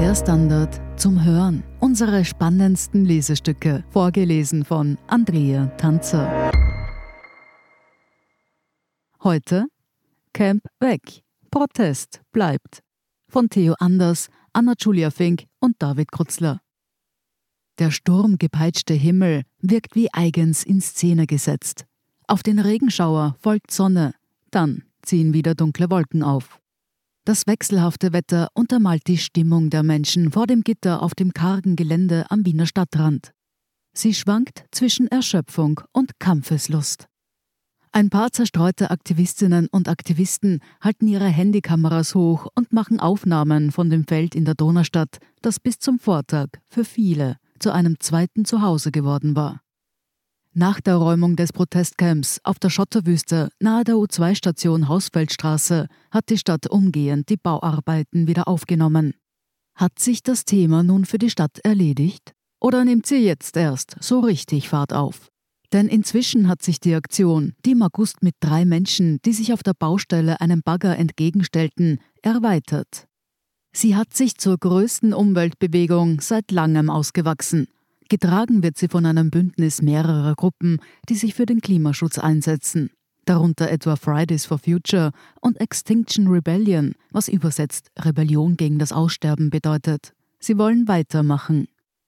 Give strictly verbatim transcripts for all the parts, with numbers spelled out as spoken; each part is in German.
Der Standard zum Hören. Unsere spannendsten Lesestücke, vorgelesen von Andrea Tanzer. Heute Camp weg, Protest bleibt. Von Theo Anders, Anna-Julia Fink und David Krutzler. Der sturmgepeitschte Himmel wirkt wie eigens in Szene gesetzt. Auf den Regenschauer folgt Sonne, dann ziehen wieder dunkle Wolken auf. Das wechselhafte Wetter untermalt die Stimmung der Menschen vor dem Gitter auf dem kargen Gelände am Wiener Stadtrand. Sie schwankt zwischen Erschöpfung und Kampfeslust. Ein paar zerstreute Aktivistinnen und Aktivisten halten ihre Handykameras hoch und machen Aufnahmen von dem Feld in der Donaustadt, das bis zum Vortag für viele zu einem zweiten Zuhause geworden war. Nach der Räumung des Protestcamps auf der Schotterwüste nahe der U zwei Station Hausfeldstraße hat die Stadt umgehend die Bauarbeiten wieder aufgenommen. Hat sich das Thema nun für die Stadt erledigt? Oder nimmt sie jetzt erst so richtig Fahrt auf? Denn inzwischen hat sich die Aktion, die im August mit drei Menschen, die sich auf der Baustelle einem Bagger entgegenstellten, erweitert. Sie hat sich zur größten Umweltbewegung seit langem ausgewachsen. Getragen wird sie von einem Bündnis mehrerer Gruppen, die sich für den Klimaschutz einsetzen. Darunter etwa Fridays for Future und Extinction Rebellion, was übersetzt Rebellion gegen das Aussterben bedeutet. Sie wollen weitermachen.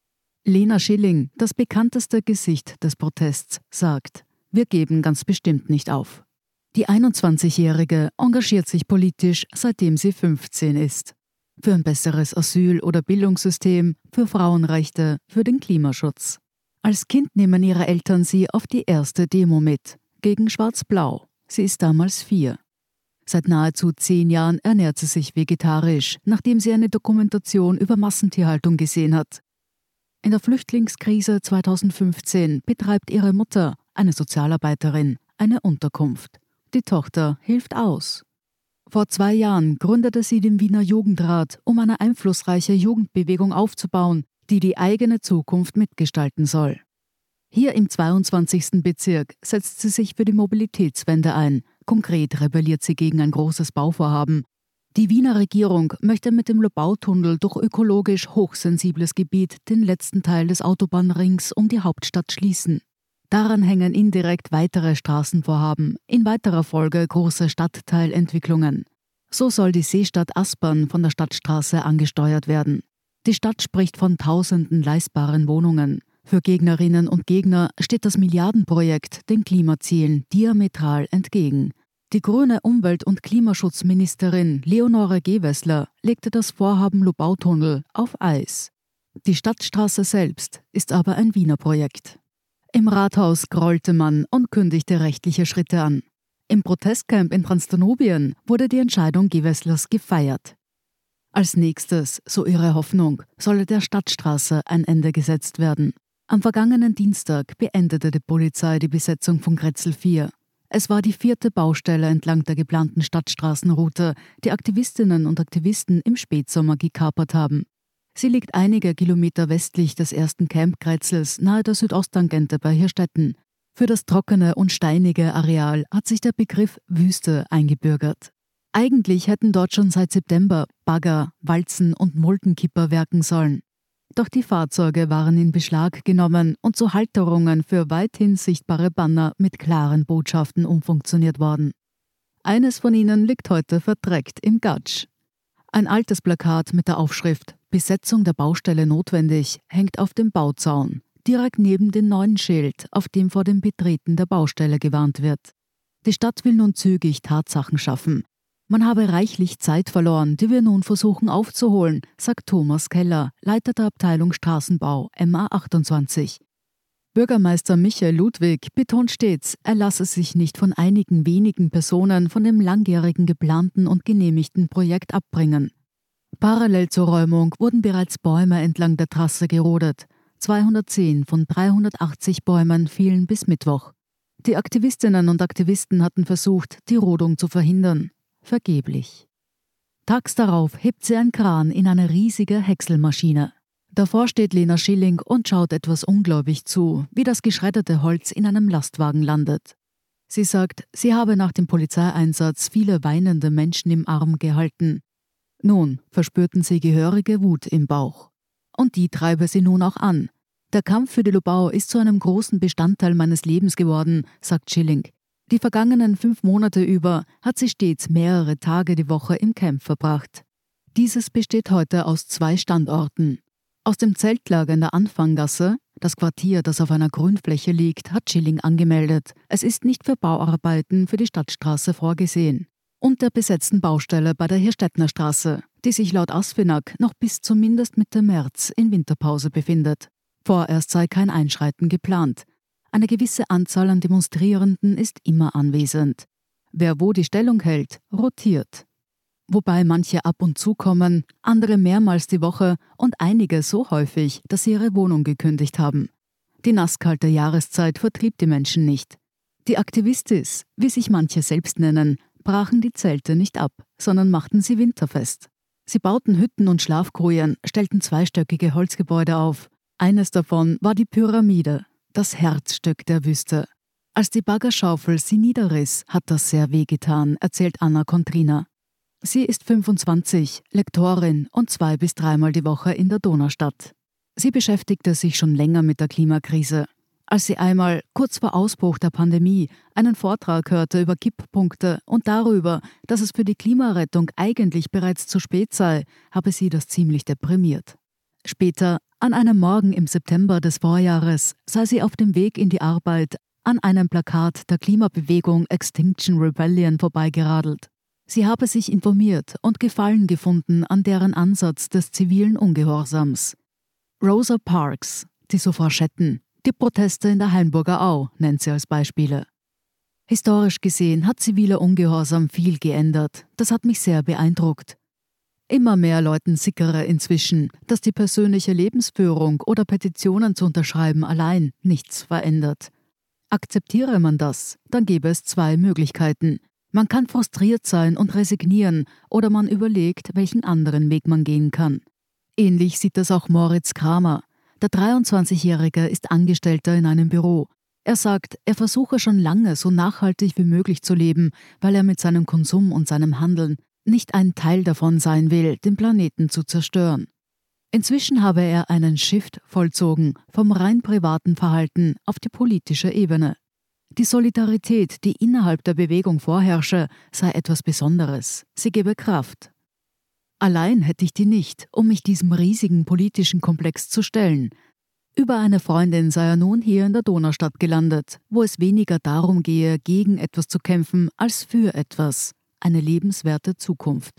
Lena Schilling, das bekannteste Gesicht des Protests, sagt: Wir geben ganz bestimmt nicht auf. Die einundzwanzigjährige engagiert sich politisch, seitdem sie fünfzehn ist. Für ein besseres Asyl- oder Bildungssystem, für Frauenrechte, für den Klimaschutz. Als Kind nehmen ihre Eltern sie auf die erste Demo mit, gegen Schwarz-Blau. Sie ist damals vier. Seit nahezu zehn Jahren ernährt sie sich vegetarisch, nachdem sie eine Dokumentation über Massentierhaltung gesehen hat. In der Flüchtlingskrise zweitausendfünfzehn betreibt ihre Mutter, eine Sozialarbeiterin, eine Unterkunft. Die Tochter hilft aus. Vor zwei Jahren gründete sie den Wiener Jugendrat, um eine einflussreiche Jugendbewegung aufzubauen, die die eigene Zukunft mitgestalten soll. Hier im zweiundzwanzigsten Bezirk setzt sie sich für die Mobilitätswende ein. Konkret rebelliert sie gegen ein großes Bauvorhaben. Die Wiener Regierung möchte mit dem Lobautunnel durch ökologisch hochsensibles Gebiet den letzten Teil des Autobahnrings um die Hauptstadt schließen. Daran hängen indirekt weitere Straßenvorhaben, in weiterer Folge große Stadtteilentwicklungen. So soll die Seestadt Aspern von der Stadtstraße angesteuert werden. Die Stadt spricht von tausenden leistbaren Wohnungen. Für Gegnerinnen und Gegner steht das Milliardenprojekt den Klimazielen diametral entgegen. Die grüne Umwelt- und Klimaschutzministerin Leonore Gewessler legte das Vorhaben Lobautunnel auf Eis. Die Stadtstraße selbst ist aber ein Wiener Projekt. Im Rathaus grollte man und kündigte rechtliche Schritte an. Im Protestcamp in Transdanubien wurde die Entscheidung Gewesslers gefeiert. Als nächstes, so ihre Hoffnung, solle der Stadtstraße ein Ende gesetzt werden. Am vergangenen Dienstag beendete die Polizei die Besetzung von Grätzl vier. Es war die vierte Baustelle entlang der geplanten Stadtstraßenroute, die Aktivistinnen und Aktivisten im Spätsommer gekapert haben. Sie liegt einige Kilometer westlich des ersten Camp Grätzls nahe der Südosttangente bei Hirstetten. Für das trockene und steinige Areal hat sich der Begriff Wüste eingebürgert. Eigentlich hätten dort schon seit September Bagger, Walzen und Muldenkipper werken sollen. Doch die Fahrzeuge waren in Beschlag genommen und zu Halterungen für weithin sichtbare Banner mit klaren Botschaften umfunktioniert worden. Eines von ihnen liegt heute verdreckt im Gatsch. Ein altes Plakat mit der Aufschrift »Besetzung der Baustelle notwendig« hängt auf dem Bauzaun, direkt neben dem neuen Schild, auf dem vor dem Betreten der Baustelle gewarnt wird. Die Stadt will nun zügig Tatsachen schaffen. Man habe reichlich Zeit verloren, die wir nun versuchen aufzuholen, sagt Thomas Keller, Leiter der Abteilung Straßenbau M A achtundzwanzig. Bürgermeister Michael Ludwig betont stets, er lasse sich nicht von einigen wenigen Personen von dem langjährigen geplanten und genehmigten Projekt abbringen. Parallel zur Räumung wurden bereits Bäume entlang der Trasse gerodet. zweihundertzehn von dreihundertachtzig Bäumen fielen bis Mittwoch. Die Aktivistinnen und Aktivisten hatten versucht, die Rodung zu verhindern. Vergeblich. Tags darauf hebt sie ein Kran in eine riesige Häckselmaschine. Davor steht Lena Schilling und schaut etwas ungläubig zu, wie das geschredderte Holz in einem Lastwagen landet. Sie sagt, sie habe nach dem Polizeieinsatz viele weinende Menschen im Arm gehalten. Nun verspürten sie gehörige Wut im Bauch. Und die treibe sie nun auch an. Der Kampf für die Lubau ist zu einem großen Bestandteil meines Lebens geworden, sagt Schilling. Die vergangenen fünf Monate über hat sie stets mehrere Tage die Woche im Camp verbracht. Dieses besteht heute aus zwei Standorten. Aus dem Zeltlager in der Anfanggasse, das Quartier, das auf einer Grünfläche liegt, hat Schilling angemeldet. Es ist nicht für Bauarbeiten für die Stadtstraße vorgesehen. Und der besetzten Baustelle bei der Hirstettner Straße, die sich laut Asfinag noch bis zumindest Mitte März in Winterpause befindet. Vorerst sei kein Einschreiten geplant. Eine gewisse Anzahl an Demonstrierenden ist immer anwesend. Wer wo die Stellung hält, rotiert. Wobei manche ab und zu kommen, andere mehrmals die Woche und einige so häufig, dass sie ihre Wohnung gekündigt haben. Die nasskalte Jahreszeit vertrieb die Menschen nicht. Die Aktivistis, wie sich manche selbst nennen, brachen die Zelte nicht ab, sondern machten sie winterfest. Sie bauten Hütten und Schlafkojen, stellten zweistöckige Holzgebäude auf. Eines davon war die Pyramide, das Herzstück der Wüste. Als die Baggerschaufel sie niederriss, hat das sehr wehgetan, erzählt Anna Kontrina. Sie ist fünfundzwanzig, Lektorin und zwei- bis dreimal die Woche in der Donaustadt. Sie beschäftigte sich schon länger mit der Klimakrise. Als sie einmal, kurz vor Ausbruch der Pandemie, einen Vortrag hörte über Kipppunkte und darüber, dass es für die Klimarettung eigentlich bereits zu spät sei, habe sie das ziemlich deprimiert. Später, an einem Morgen im September des Vorjahres, sei sie auf dem Weg in die Arbeit an einem Plakat der Klimabewegung Extinction Rebellion vorbeigeradelt. Sie habe sich informiert und Gefallen gefunden an deren Ansatz des zivilen Ungehorsams. Rosa Parks, die Suffragetten, die Proteste in der Hainburger Au nennt sie als Beispiele. Historisch gesehen hat ziviler Ungehorsam viel geändert. Das hat mich sehr beeindruckt. Immer mehr Leuten sickere inzwischen, dass die persönliche Lebensführung oder Petitionen zu unterschreiben allein nichts verändert. Akzeptiere man das, dann gäbe es zwei Möglichkeiten. Man kann frustriert sein und resignieren oder man überlegt, welchen anderen Weg man gehen kann. Ähnlich sieht das auch Moritz Kramer. Der dreiundzwanzigjährige ist Angestellter in einem Büro. Er sagt, er versuche schon lange so nachhaltig wie möglich zu leben, weil er mit seinem Konsum und seinem Handeln nicht ein Teil davon sein will, den Planeten zu zerstören. Inzwischen habe er einen Shift vollzogen vom rein privaten Verhalten auf die politische Ebene. Die Solidarität, die innerhalb der Bewegung vorherrsche, sei etwas Besonderes. Sie gebe Kraft. Allein hätte ich die nicht, um mich diesem riesigen politischen Komplex zu stellen. Über eine Freundin sei er nun hier in der Donaustadt gelandet, wo es weniger darum gehe, gegen etwas zu kämpfen, als für etwas, eine lebenswerte Zukunft.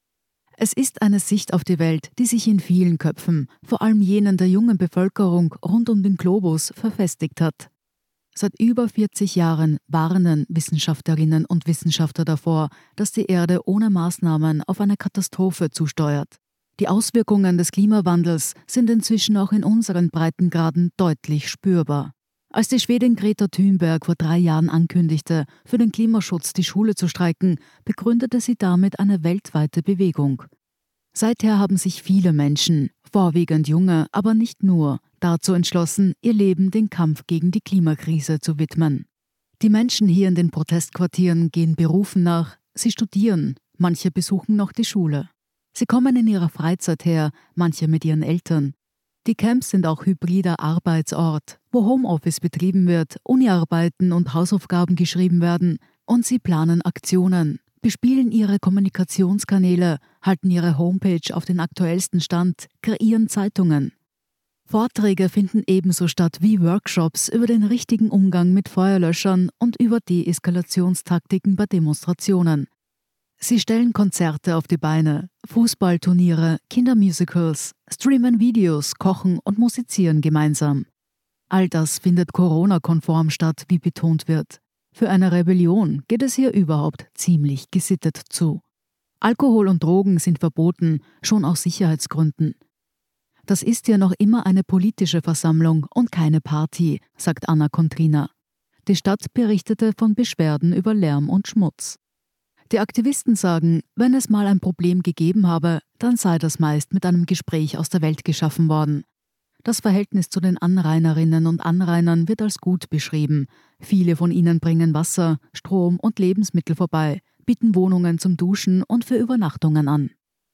Es ist eine Sicht auf die Welt, die sich in vielen Köpfen, vor allem jenen der jungen Bevölkerung rund um den Globus, verfestigt hat. Seit über vierzig Jahren warnen Wissenschaftlerinnen und Wissenschaftler davor, dass die Erde ohne Maßnahmen auf eine Katastrophe zusteuert. Die Auswirkungen des Klimawandels sind inzwischen auch in unseren Breitengraden deutlich spürbar. Als die Schwedin Greta Thunberg vor drei Jahren ankündigte, für den Klimaschutz die Schule zu streiken, begründete sie damit eine weltweite Bewegung. Seither haben sich viele Menschen, vorwiegend junge, aber nicht nur, dazu entschlossen, ihr Leben dem Kampf gegen die Klimakrise zu widmen. Die Menschen hier in den Protestquartieren gehen Berufen nach, sie studieren, manche besuchen noch die Schule. Sie kommen in ihrer Freizeit her, manche mit ihren Eltern. Die Camps sind auch hybrider Arbeitsort, wo Homeoffice betrieben wird, Uniarbeiten und Hausaufgaben geschrieben werden und sie planen Aktionen, bespielen ihre Kommunikationskanäle, halten ihre Homepage auf den aktuellsten Stand, kreieren Zeitungen. Vorträge finden ebenso statt wie Workshops über den richtigen Umgang mit Feuerlöschern und über Deeskalationstaktiken bei Demonstrationen. Sie stellen Konzerte auf die Beine, Fußballturniere, Kindermusicals, streamen Videos, kochen und musizieren gemeinsam. All das findet Corona-konform statt, wie betont wird. Für eine Rebellion geht es hier überhaupt ziemlich gesittet zu. Alkohol und Drogen sind verboten, schon aus Sicherheitsgründen. Das ist ja noch immer eine politische Versammlung und keine Party, sagt Anna Kontrina. Die Stadt berichtete von Beschwerden über Lärm und Schmutz. Die Aktivisten sagen, wenn es mal ein Problem gegeben habe, dann sei das meist mit einem Gespräch aus der Welt geschaffen worden. Das Verhältnis zu den Anrainerinnen und Anrainern wird als gut beschrieben. Viele von ihnen bringen Wasser, Strom und Lebensmittel vorbei, bieten Wohnungen zum Duschen und für Übernachtungen an.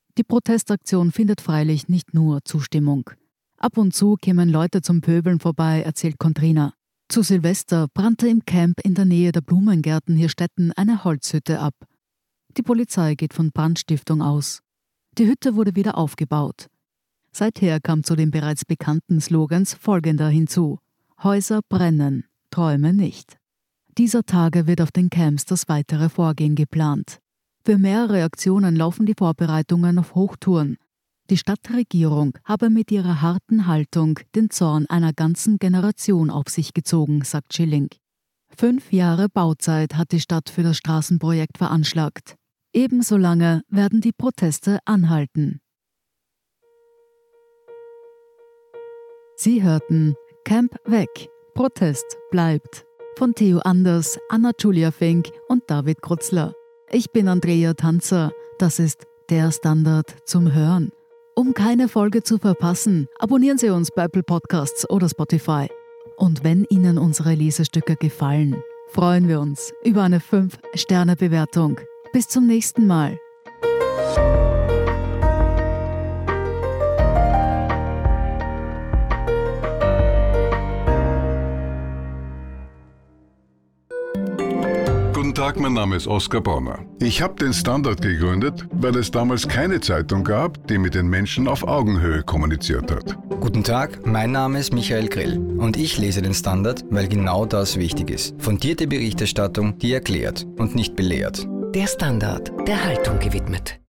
Die Protestaktion findet freilich nicht nur Zustimmung. Ab und zu kämen Leute zum Pöbeln vorbei, erzählt Contrina. Zu Silvester brannte im Camp in der Nähe der Blumengärten Hirstetten eine Holzhütte ab. Die Polizei geht von Brandstiftung aus. Die Hütte wurde wieder aufgebaut. Seither kam zu den bereits bekannten Slogans folgender hinzu: Häuser brennen, Träume nicht. Dieser Tage wird auf den Camps das weitere Vorgehen geplant. Für mehrere Aktionen laufen die Vorbereitungen auf Hochtouren. Die Stadtregierung habe mit ihrer harten Haltung den Zorn einer ganzen Generation auf sich gezogen, sagt Schilling. Fünf Jahre Bauzeit hat die Stadt für das Straßenprojekt veranschlagt. Ebenso lange werden die Proteste anhalten. Sie hörten Camp weg, Protest bleibt von Theo Anders, Anna-Julia Fink und David Krutzler. Ich bin Andrea Tanzer, das ist der Standard zum Hören. Um keine Folge zu verpassen, abonnieren Sie uns bei Apple Podcasts oder Spotify. Und wenn Ihnen unsere Lesestücke gefallen, freuen wir uns über eine fünf Sterne Bewertung. Bis zum nächsten Mal. Guten Tag, mein Name ist Oskar Bonner. Ich habe den Standard gegründet, weil es damals keine Zeitung gab, die mit den Menschen auf Augenhöhe kommuniziert hat. Guten Tag, mein Name ist Michael Grill und ich lese den Standard, weil genau das wichtig ist. Fundierte Berichterstattung, die erklärt und nicht belehrt. Der Standard, der Haltung gewidmet.